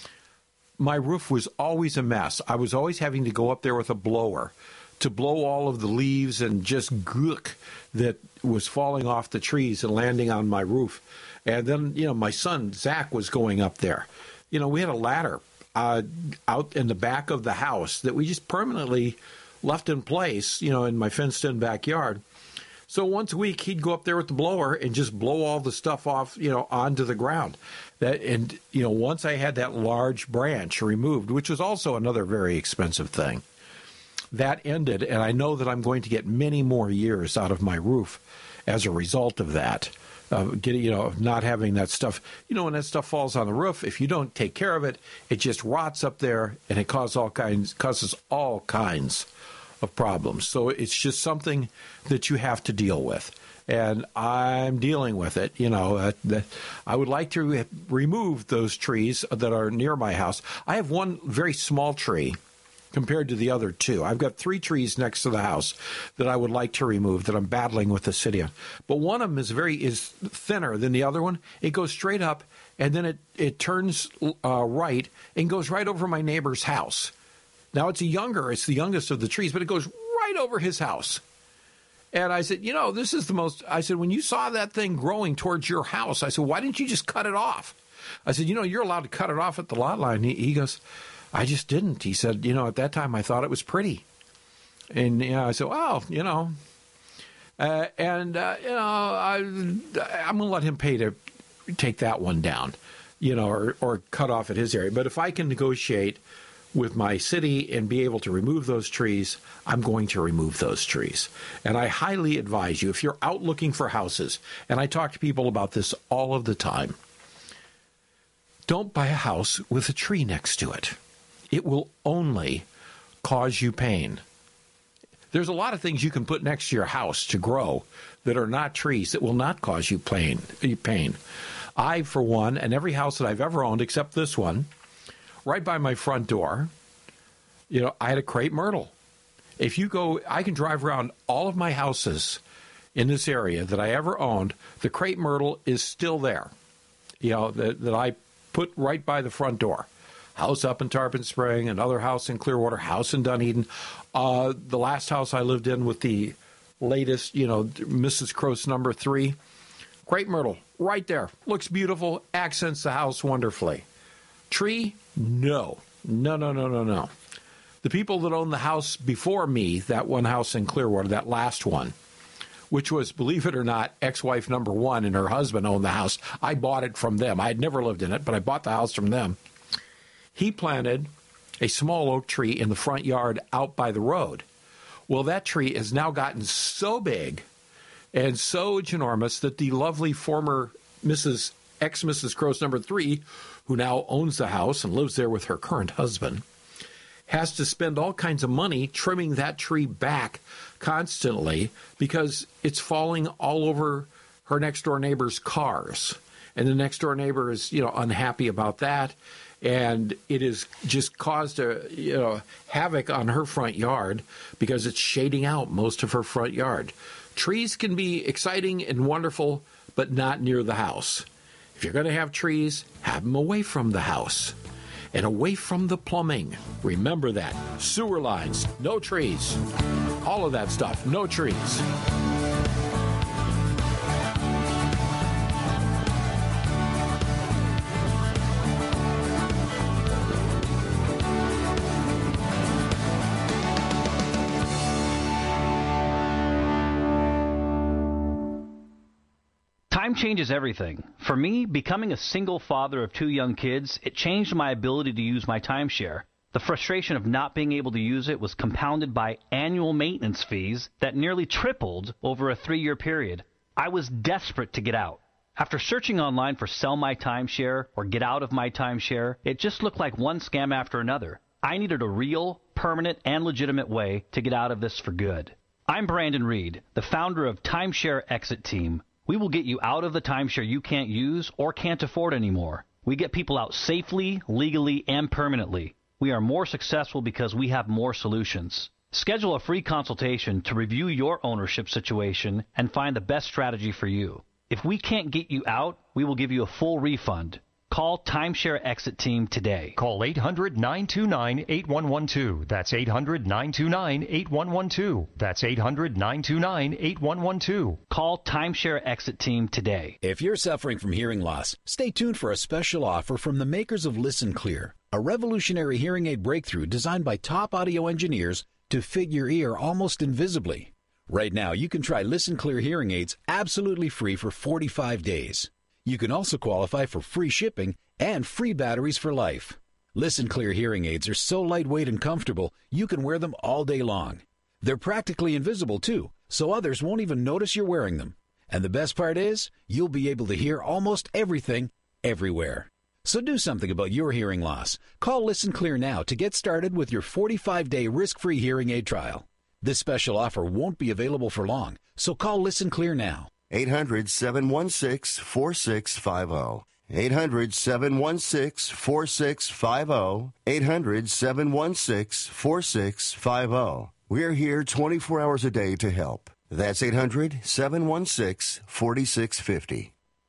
My roof was always a mess. I was always having to go up there with a blower to blow all of the leaves and just gook that was falling off the trees and landing on my roof. And then, you know, my son, Zach, was going up there. You know, we had a ladder uh, out in the back of the house that we just permanently left in place, you know, in my fenced-in backyard. So once a week, he'd go up there with the blower and just blow all the stuff off, you know, onto the ground. That and, you know, once I had that large branch removed, which was also another very expensive thing, that ended, and I know that I'm going to get many more years out of my roof as a result of that. Uh, getting, you know, not having that stuff. You know, when that stuff falls on the roof, if you don't take care of it, it just rots up there, and it causes all kinds causes all kinds of problems. So it's just something that you have to deal with, and I'm dealing with it. You know, uh, that I would like to re- remove those trees that are near my house. I have one very small tree compared to the other two. I've got three trees next to the house that I would like to remove that I'm battling with the city on. But one of them is very is thinner than the other one. It goes straight up, and then it, it turns uh, right and goes right over my neighbor's house. Now, it's a younger, it's the youngest of the trees, but it goes right over his house. And I said, you know, this is the most, I said, when you saw that thing growing towards your house, I said, why didn't you just cut it off? I said, you know, you're allowed to cut it off at the lot line. He, he goes, I just didn't. He said, you know, at that time I thought it was pretty. And you know, I said, well, you know, uh, and, uh, you know, I, I'm going to let him pay to take that one down, you know, or, or cut off at his area. But if I can negotiate with my city and be able to remove those trees, I'm going to remove those trees. And I highly advise you, if you're out looking for houses, and I talk to people about this all of the time, don't buy a house with a tree next to it. It will only cause you pain. There's a lot of things you can put next to your house to grow that are not trees that will not cause you pain. pain. I, for one, and every house that I've ever owned except this one, right by my front door, you know, I had a crepe myrtle. If you go, I can drive around all of my houses in this area that I ever owned. The crepe myrtle is still there, you know, that, that I put right by the front door. House up in Tarpon Spring, another house in Clearwater, house in Dunedin. Uh, the last house I lived in with the latest, you know, Missus Croce number three, crepe myrtle, right there. Looks beautiful, accents the house wonderfully. Tree? No. No, no, no, no, no. The people that owned the house before me, that one house in Clearwater, that last one, which was, believe it or not, ex-wife number one and her husband owned the house. I bought it from them. I had never lived in it, but I bought the house from them. He planted a small oak tree in the front yard out by the road. Well, that tree has now gotten so big and so ginormous that the lovely former Missus ex-Missus Gross number three, who now owns the house and lives there with her current husband, has to spend all kinds of money trimming that tree back constantly because it's falling all over her next-door neighbor's cars. And the next-door neighbor is, you know, unhappy about that. And it has just caused a, you know, havoc on her front yard because it's shading out most of her front yard. Trees can be exciting and wonderful, but not near the house. If you're going to have trees, have them away from the house and away from the plumbing. Remember that. Sewer lines, no trees. All of that stuff, no trees. Time changes everything. For me, becoming a single father of two young kids, it changed my ability to use my timeshare. The frustration of not being able to use it was compounded by annual maintenance fees that nearly tripled over a three-year period. I was desperate to get out. After searching online for sell my timeshare or get out of my timeshare, it just looked like one scam after another. I needed a real, permanent, and legitimate way to get out of this for good. I'm Brandon Reed, the founder of Timeshare Exit Team. We will get you out of the timeshare you can't use or can't afford anymore. We get people out safely, legally, and permanently. We are more successful because we have more solutions. Schedule a free consultation to review your ownership situation and find the best strategy for you. If we can't get you out, we will give you a full refund. Call Timeshare Exit Team today. Call eight hundred, nine two nine, eight one one two. That's eight hundred, nine two nine, eight one one two. That's eight hundred, nine two nine, eight one one two. Call Timeshare Exit Team today. If you're suffering from hearing loss, stay tuned for a special offer from the makers of Listen Clear, a revolutionary hearing aid breakthrough designed by top audio engineers to fit your ear almost invisibly. Right now, you can try Listen Clear hearing aids absolutely free for forty-five days. You can also qualify for free shipping and free batteries for life. Listen Clear hearing aids are so lightweight and comfortable, you can wear them all day long. They're practically invisible, too, so others won't even notice you're wearing them. And the best part is, you'll be able to hear almost everything, everywhere. So do something about your hearing loss. Call Listen Clear now to get started with your forty-five day risk-free hearing aid trial. This special offer won't be available for long, so call Listen Clear now. eight hundred, seven one six, four six five zero. eight hundred, seven one six, four six five zero. eight hundred, seven one six, four six five zero. We're here twenty-four hours a day to help. That's eight hundred, seven one six, four six five zero.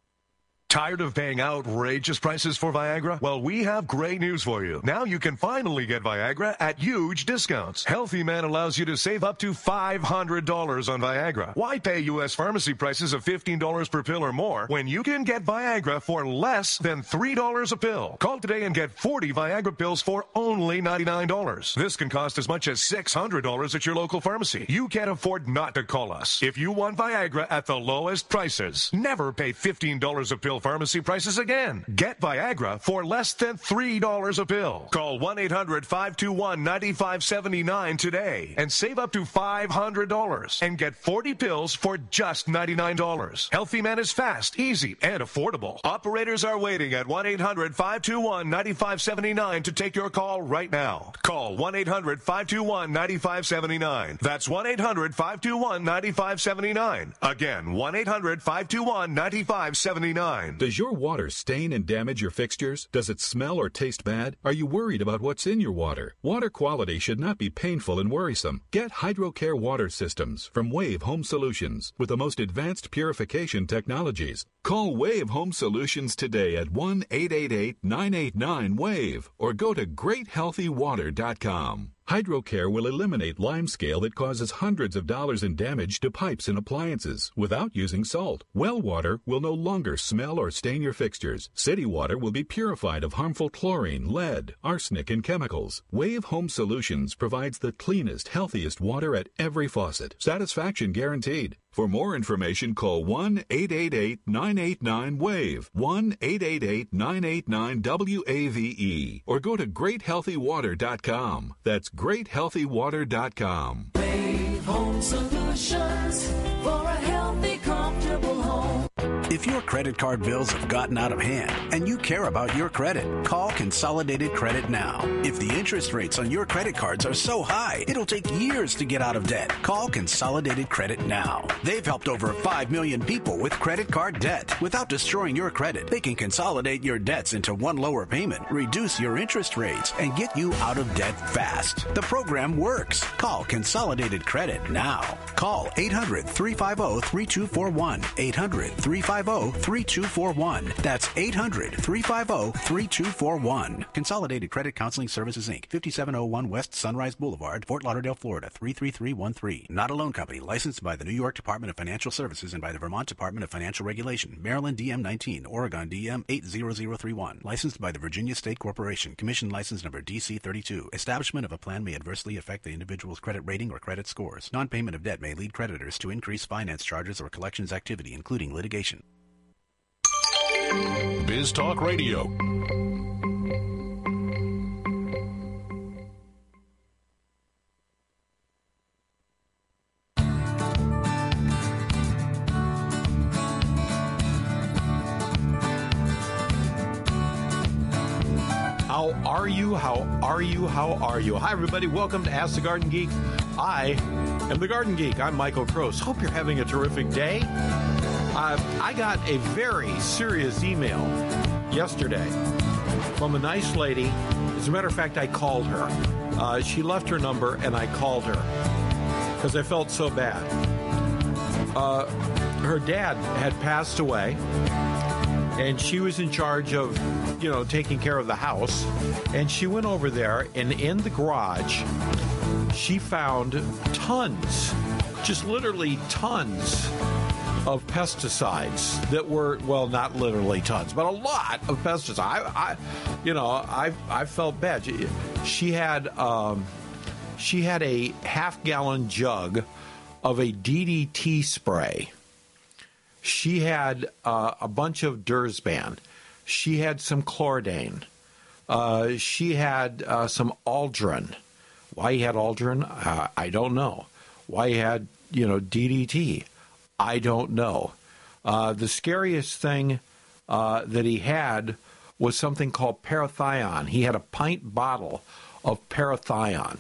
Tired of paying outrageous prices for Viagra? Well, we have great news for you. Now you can finally get Viagra at huge discounts. Healthy Man allows you to save up to five hundred dollars on Viagra. Why pay U S pharmacy prices of fifteen dollars per pill or more when you can get Viagra for less than three dollars a pill? Call today and get forty Viagra pills for only ninety-nine dollars. This can cost as much as six hundred dollars at your local pharmacy. You can't afford not to call us. If you want Viagra at the lowest prices, never pay fifteen dollars a pill pharmacy prices again. Get Viagra for less than three dollars a pill. Call one eight hundred, five two one, nine five seven nine today and save up to five hundred dollars and get forty pills for just ninety-nine dollars. Healthy Man is fast, easy, and affordable. Operators are waiting at one eight hundred, five two one, nine five seven nine to take your call right now. Call one eight hundred, five two one, nine five seven nine. That's one eight hundred, five two one, nine five seven nine. Again, one eight hundred, five two one, nine five seven nine. Does your water stain and damage your fixtures? Does it smell or taste bad? Are you worried about what's in your water? Water quality should not be painful and worrisome. Get HydroCare water systems from Wave Home Solutions with the most advanced purification technologies. Call Wave Home Solutions today at one eight eight eight, nine eight nine, WAVE or go to great healthy water dot com. HydroCare will eliminate limescale that causes hundreds of dollars in damage to pipes and appliances without using salt. Well water will no longer smell or stain your fixtures. City water will be purified of harmful chlorine, lead, arsenic, and chemicals. Wave Home Solutions provides the cleanest, healthiest water at every faucet. Satisfaction guaranteed. For more information, call one eight eight eight, nine eight nine, WAVE, one eight eight eight, nine eight nine, W A V E, or go to great healthy water dot com. That's great healthy water dot com. Wave Home Solutions for a healthy, comfortable home. If your credit card bills have gotten out of hand and you care about your credit, call Consolidated Credit now. If the interest rates on your credit cards are so high, it'll take years to get out of debt. Call Consolidated Credit now. They've helped over five million people with credit card debt. Without destroying your credit, they can consolidate your debts into one lower payment, reduce your interest rates, and get you out of debt fast. The program works. Call Consolidated Credit now. Call eight hundred, three five zero, three two four one. eight hundred, three five zero, three two four one. That's eight hundred, three five zero, three two four one. Consolidated Credit Counseling Services, Incorporated. fifty-seven oh one West Sunrise Boulevard, Fort Lauderdale, Florida, three three three one three. Not a loan company. Licensed by the New York Department of Financial Services and by the Vermont Department of Financial Regulation. Maryland D M nineteen, Oregon D M eight zero zero three one. Licensed by the Virginia State Corporation. Commission license number D C thirty-two. Establishment of a plan may adversely affect the individual's credit rating or credit scores. Non-payment of debt may lead creditors to increase finance charges or collections activity, including litigation. Biz Talk Radio. How are you? How are you? How are you? Hi, everybody. Welcome to Ask the Garden Geek. I am the Garden Geek. I'm Michael Gross. Hope you're having a terrific day. Uh, I got a very serious email yesterday from a nice lady. As a matter of fact, I called her. Uh, she left her number, and I called her because I felt so bad. Uh, her dad had passed away, and she was in charge of, you know, taking care of the house. And she went over there, and in the garage, she found tons, just literally tons of pesticides that were, well, not literally tons, but a lot of pesticides. I, I you know, I I felt bad. She, she had um, she had a half gallon jug of a D D T spray. She had uh, a bunch of Dursban. She had some Chlordane. Uh, she had uh, some Aldrin. Why he had Aldrin, uh, I don't know. Why he had, you know, D D T, I don't know. Uh, the scariest thing uh, that he had was something called parathion. He had a pint bottle of parathion.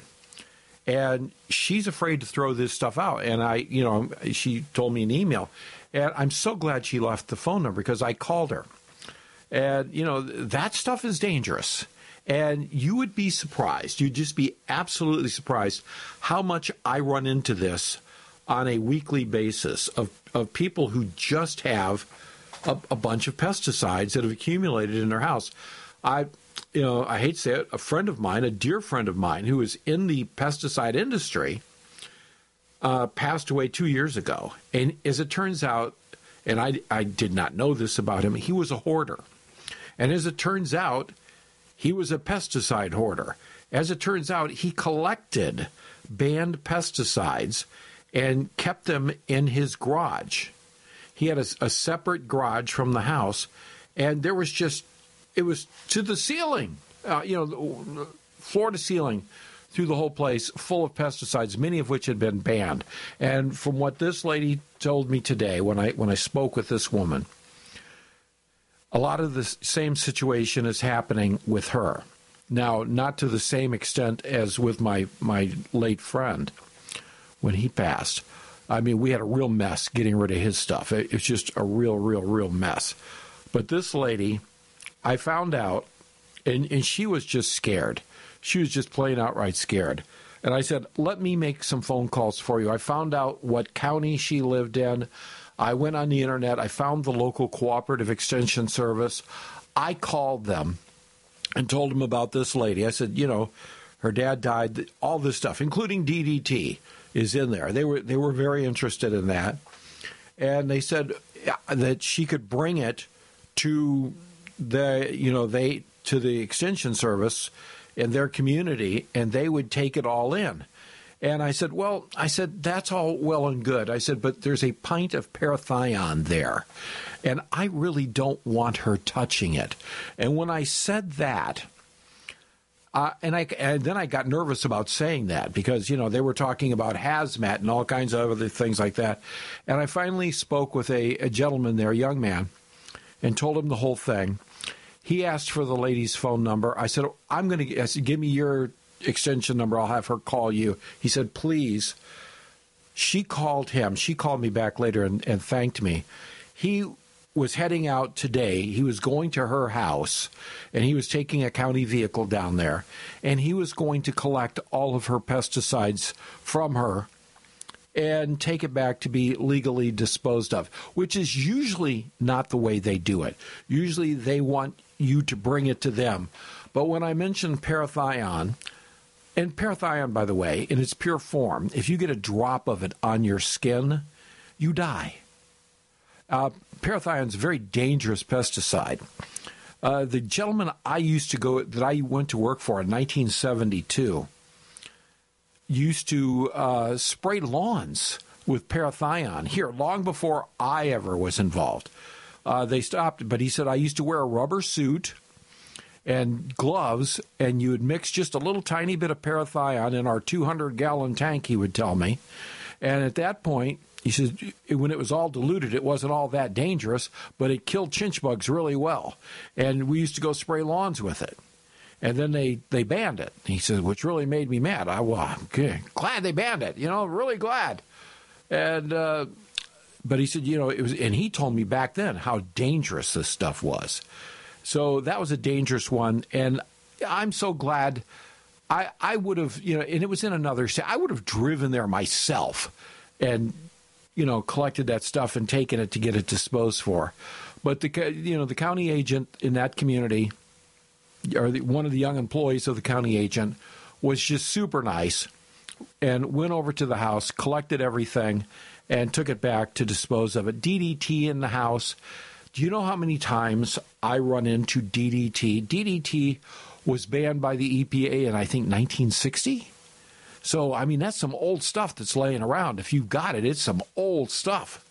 And she's afraid to throw this stuff out. And I, you know, she told me an email. And I'm so glad she left the phone number because I called her. And, you know, that stuff is dangerous. And you would be surprised. You'd just be absolutely surprised how much I run into this on a weekly basis of, of people who just have a, a bunch of pesticides that have accumulated in their house. I, you know, I hate to say it, a friend of mine, a dear friend of mine who is in the pesticide industry, uh, passed away two years ago. And as it turns out, and I, I did not know this about him, he was a hoarder. And as it turns out, he was a pesticide hoarder. As it turns out, he collected banned pesticides and kept them in his garage. He had a, a separate garage from the house, and there was just, it was to the ceiling, uh, you know, floor to ceiling through the whole place, full of pesticides, many of which had been banned. And from what this lady told me today, when I when I spoke with this woman, a lot of the same situation is happening with her. Now, not to the same extent as with my, my late friend when he passed. I mean, we had a real mess getting rid of his stuff. It, it's just a real, real, real mess. But this lady, I found out, and, and she was just scared. She was just plain outright scared. And I said, let me make some phone calls for you. I found out what county she lived in. I went on the internet. I found the local cooperative extension service. I called them and told them about this lady. I said, you know, her dad died. All this stuff, including D D T, is in there. They were they were very interested in that. And they said that she could bring it to the, you know, they to the extension service in their community, and they would take it all in. And I said, well, I said, that's all well and good. I said, but there's a pint of parathion there, and I really don't want her touching it. And when I said that, uh, and, I, and then I got nervous about saying that because, you know, they were talking about hazmat and all kinds of other things like that. And I finally spoke with a, a gentleman there, a young man, and told him the whole thing. He asked for the lady's phone number. I said, I'm going to, I said, give me your extension number. I'll have her call you. He said, please. She called him. She called me back later and, and thanked me. He was heading out today. He was going to her house, and he was taking a county vehicle down there, and he was going to collect all of her pesticides from her and take it back to be legally disposed of, which is usually not the way they do it. Usually they want you to bring it to them. But when I mentioned parathion, and parathion, by the way, in its pure form, if you get a drop of it on your skin, you die. Uh, parathion is a very dangerous pesticide. Uh, the gentleman I used to go, that I went to work for in nineteen seventy-two, used to uh, spray lawns with parathion here long before I ever was involved. Uh, they stopped, but he said, I used to wear a rubber suit and gloves, and you would mix just a little tiny bit of parathion in our two hundred gallon tank, he would tell me. And at that point, he says, when it was all diluted, it wasn't all that dangerous, but it killed chinch bugs really well. And we used to go spray lawns with it. And then they, they banned it. He says, which really made me mad. I was okay, glad they banned it, you know, really glad. And uh, but he said, you know, it was, and he told me back then how dangerous this stuff was. So that was a dangerous one, and I'm so glad. I I would have, you know, and it was in another state. I would have driven there myself, and you know, collected that stuff and taken it to get it disposed for. But the you know the county agent in that community, or the, one of the young employees of the county agent, was just super nice, and went over to the house, collected everything, and took it back to dispose of it. D D T in the house. Do you know how many times I run into D D T? D D T was banned by the E P A in, I think, nineteen sixty. So, I mean, that's some old stuff that's laying around. If you've got it, it's some old stuff.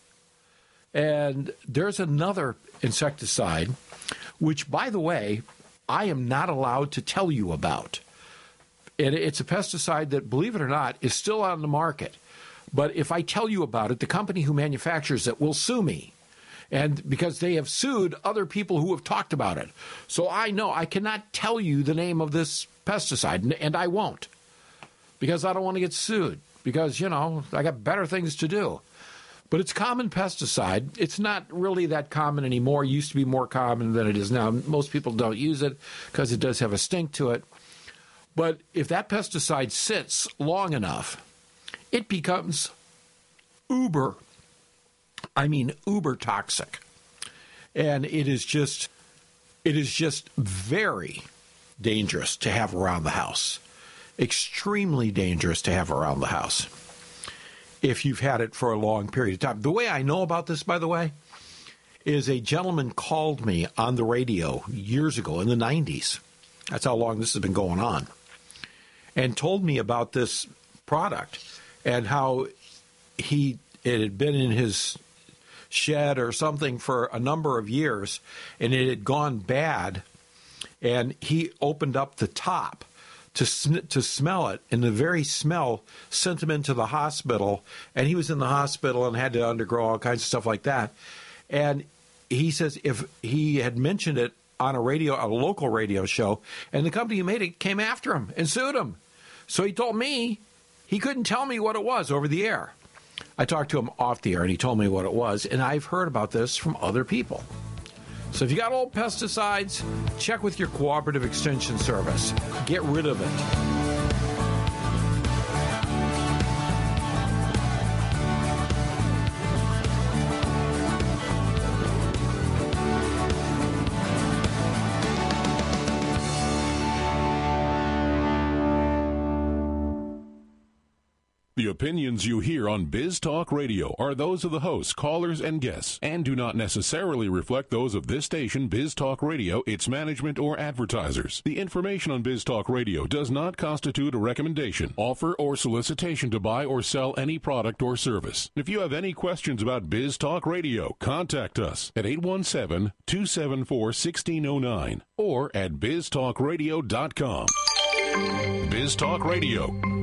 And there's another insecticide, which, by the way, I am not allowed to tell you about. And it's a pesticide that, believe it or not, is still on the market. But if I tell you about it, the company who manufactures it will sue me. And because they have sued other people who have talked about it. So I know I cannot tell you the name of this pesticide, and I won't. Because I don't want to get sued. Because, you know, I got better things to do. But it's a common pesticide. It's not really that common anymore. It used to be more common than it is now. Most people don't use it because it does have a stink to it. But if that pesticide sits long enough, it becomes uber, I mean uber toxic. And it is just, it is just very dangerous to have around the house. Extremely dangerous to have around the house if you've had it for a long period of time. The way I know about this, by the way, is a gentleman called me on the radio years ago in the nineties. That's how long this has been going on. And told me about this product and how he it had been in his shed or something for a number of years, and it had gone bad, and he opened up the top to sn- to smell it, and the very smell sent him into the hospital, and he was in the hospital and had to undergo all kinds of stuff like that. And he says if he had mentioned it on a radio, a local radio show, and the company who made it came after him and sued him. So he told me he couldn't tell me what it was over the air. I talked to him off the air, and he told me what it was, and I've heard about this from other people. So if you got old pesticides, check with your Cooperative Extension Service. Get rid of it. The opinions you hear on Biz Talk Radio are those of the hosts, callers, and guests, and do not necessarily reflect those of this station, Biz Talk Radio, its management, or advertisers. The information on Biz Talk Radio does not constitute a recommendation, offer, or solicitation to buy or sell any product or service. If you have any questions about Biz Talk Radio, contact us at eight one seven, two seven four, one six zero nine or at biz talk radio dot com. Biz Talk Radio.